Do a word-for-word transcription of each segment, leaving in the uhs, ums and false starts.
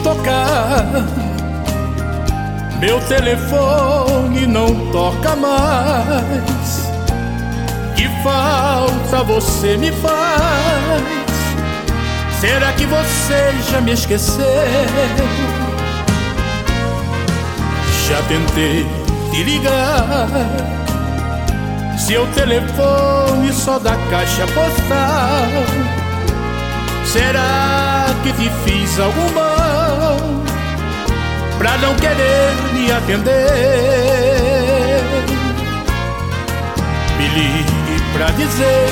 tocar, meu telefone não toca mais. Que falta você me faz? Será que você já me esqueceu? Já tentei te ligar, seu telefone só dá caixa postal. Será que te fiz algum mal pra não querer me atender? Me ligue pra dizer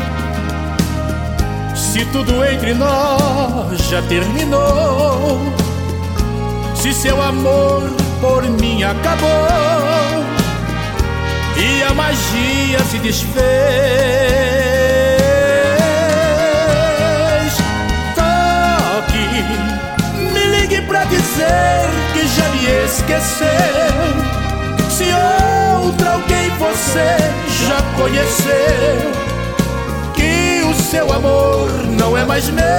se tudo entre nós já terminou, se seu amor por mim acabou e a magia se desfez. Toque, me ligue pra dizer que já me esqueceu, se outra alguém você já conheceu, que o seu amor não é mais meu.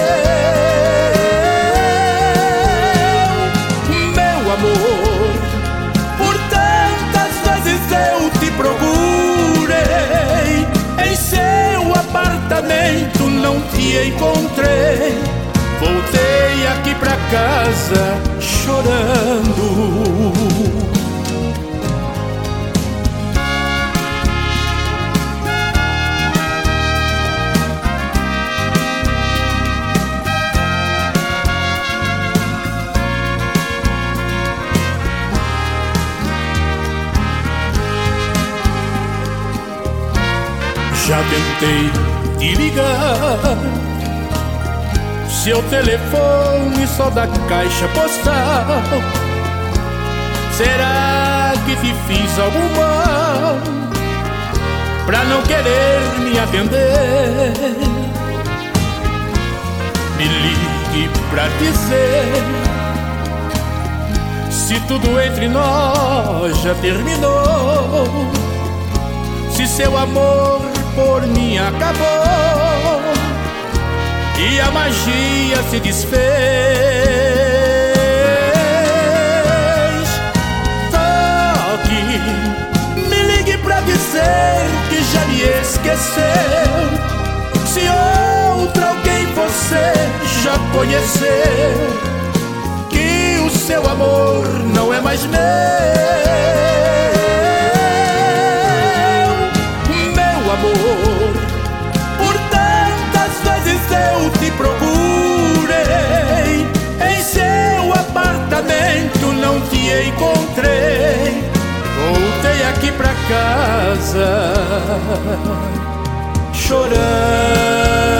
Meu amor, por tantas vezes eu te procurei, em seu apartamento não te encontrei. Voltei aqui pra casa chorando. Já tentei te ligar, seu telefone só dá caixa postal. Será que te fiz algum mal pra não querer me atender? Me ligue pra dizer se tudo entre nós já terminou, se seu amor por mim acabou e a magia se desfez. Toque, me ligue pra dizer que já me esqueceu, se outra alguém você já conheceu, que o seu amor não é mais meu. Amor, por tantas vezes eu te procurei, em seu apartamento não te encontrei. Voltei aqui pra casa chorando.